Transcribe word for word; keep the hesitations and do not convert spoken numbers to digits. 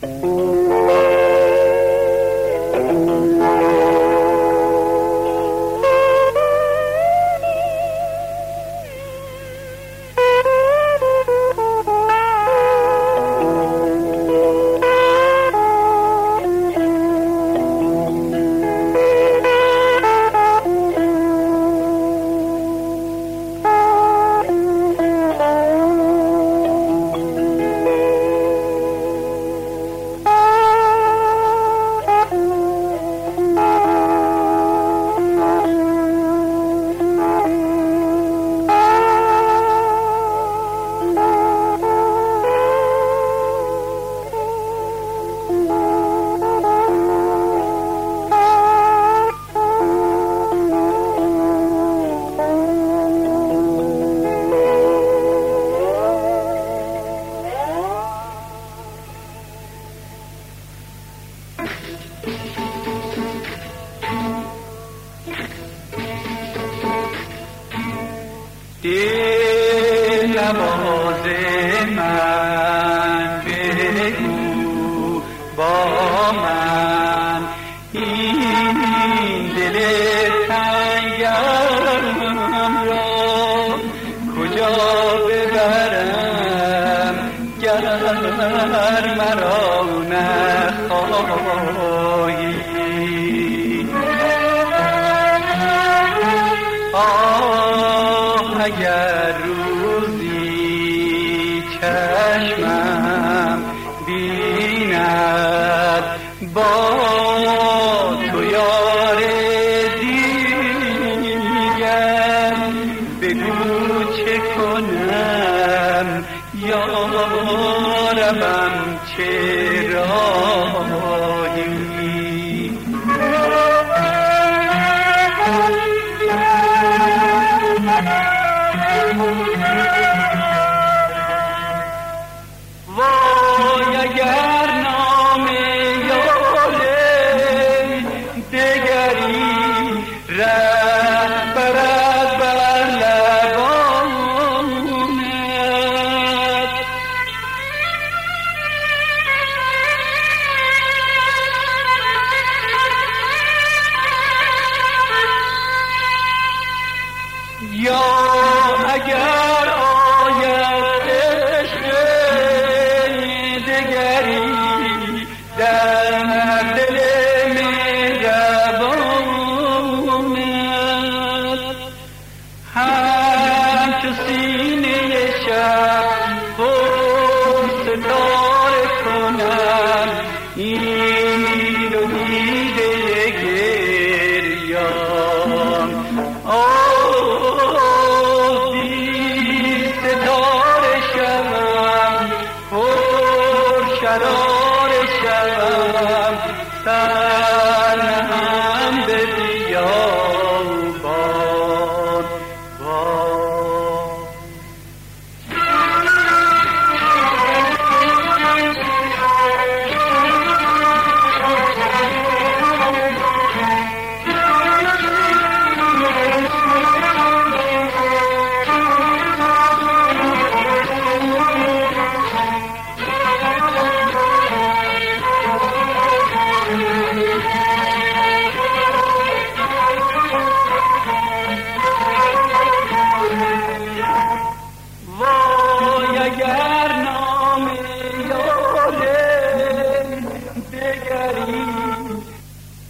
نواز من بگو با من این دل تنگم را کجا ببرم گر مرا نخواهی. آه اگر روزی چشمم بیند با تو یار دیگر بگو چه کنم یاربم چه راهی. وای اگر نام یار دگری ره برد بر لبانت، یا اگر آید عشق دگری در دل مهربانت، همچو سینه شب پر ستاره کنم این و دیده گریان. قرار شوم تنهم به بیابان بان. اگر نام یار دگری